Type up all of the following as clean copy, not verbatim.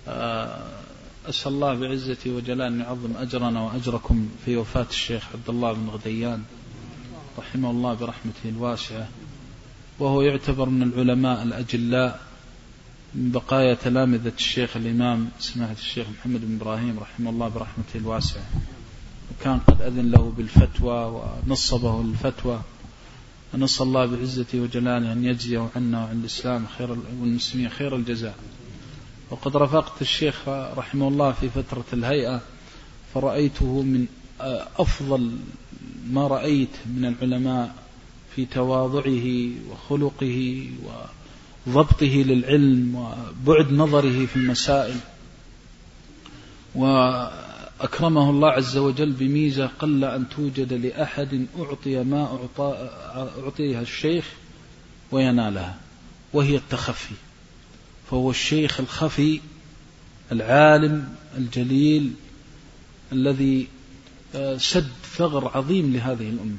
أسأل الله بعزتي وجلاله أن يعظم أجرنا وأجركم في وفاة الشيخ عبد الله بن غديان رحمه الله برحمته الواسعة، وهو يعتبر من العلماء الأجلاء من بقايا تلامذة الشيخ الإمام سماحة الشيخ محمد بن إبراهيم رحمه الله برحمته الواسعة، وكان قد أذن له بالفتوى ونصبه الفتوى. نسأل الله بعزته وجلاله أن يجزيه عنا وعن الإسلام والمسلمين خير الجزاء. وقد رافقت الشيخ رحمه الله في فترة الهيئة، فرأيته من أفضل ما رأيت من العلماء في تواضعه وخلقه وضبطه للعلم وبعد نظره في المسائل، وأكرمه الله عز وجل بميزة قل أن توجد لأحد أعطي ما أعطيها الشيخ وينالها، وهي التخفي. فهو الشيخ الخفي العالم الجليل الذي سد ثغر عظيم لهذه الأمة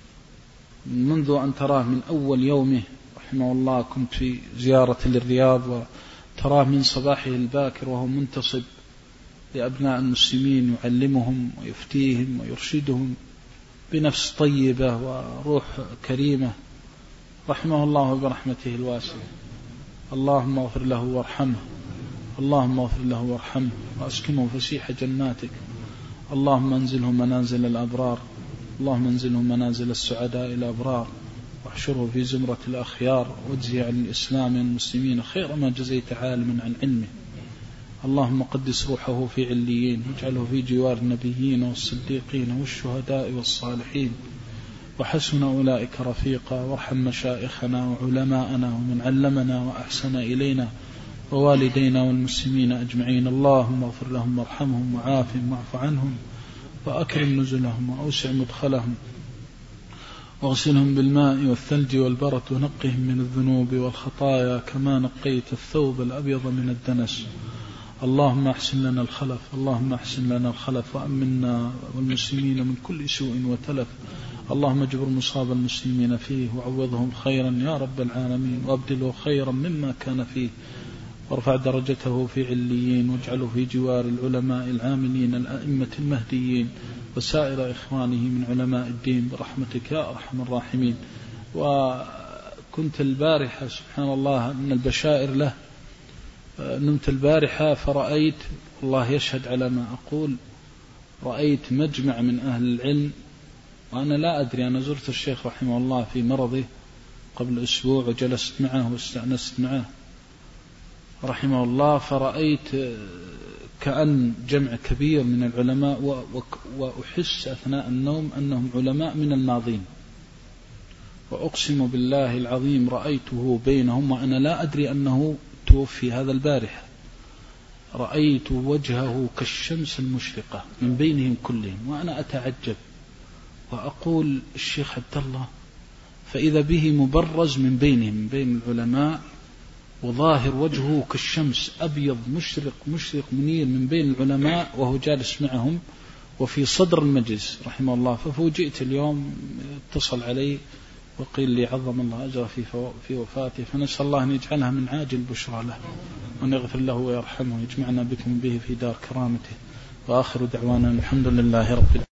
منذ أن تراه من أول يومه رحمه الله. كنت في زيارة للرياض وتراه من صباحه الباكر وهو منتصب لأبناء المسلمين، يعلمهم ويفتيهم ويرشدهم بنفس طيبة وروح كريمة رحمه الله برحمته الواسعة. اللهم اغفر له وارحمه، اللهم اغفر له وارحمه وأسكنه فسيح جناتك. اللهم انزله منازل الأبرار، اللهم انزله منازل السعداء الأبرار، واحشره في زمرة الأخيار، واجزي عن الإسلام والمسلمين خير ما جزيت عالما عن علمه. اللهم قدس روحه في عليين، واجعله في جوار النبيين والصديقين والشهداء والصالحين، وحسن أولئك رفيقا. وارحم مشائخنا وعلماءنا ومن علمنا وأحسن إلينا ووالدينا والمسلمين أجمعين. اللهم اغفر لهم وارحمهم وعافهم واعف عنهم وأكرم نزلهم وأوسع مدخلهم، واغسلهم بالماء والثلج والبرد، ونقهم من الذنوب والخطايا كما نقيت الثوب الأبيض من الدنس. اللهم أحسن لنا الخلف، اللهم أحسن لنا الخلف، وأمنا والمسلمين من كل سوء وتلف. اللهم اجبر مصاب المسلمين فيه وعوضهم خيرا يا رب العالمين، وابدله خيرا مما كان فيه، وارفع درجته في عليين، واجعله في جوار العلماء العاملين الأئمة المهديين وسائر إخوانه من علماء الدين برحمتك يا أرحم الراحمين. وكنت البارحة سبحان الله من البشائر له، نمت البارحة فرأيت، الله يشهد على ما أقول، رأيت مجمع من أهل العلم، وأنا لا أدري، أنا زرت الشيخ رحمه الله في مرضه قبل أسبوع وجلست معه واستأنست معه رحمه الله، فرأيت كأن جمع كبير من العلماء، وأحس أثناء النوم أنهم علماء من الماضين، وأقسم بالله العظيم رأيته بينهم وأنا لا أدري أنه توفي هذا البارحة. رأيت وجهه كالشمس المشرقة من بينهم كلهم، وأنا أتعجب وأقول الشيخ عبد الله، فإذا به مبرز من بينهم من بين العلماء، وظاهر وجهه كالشمس أبيض مشرق منير من بين العلماء، وهو جالس معهم وفي صدر المجلس رحمه الله. ففوجئت اليوم، اتصل علي وقيل لي عظم الله أجره في وفاته، فنسأل الله أن يجعلها من عاجل بشرى له، وأن يغفر له ويرحمه ويجمعنا بكم به في دار كرامته. وآخر دعوانا الحمد لله رب العالمين.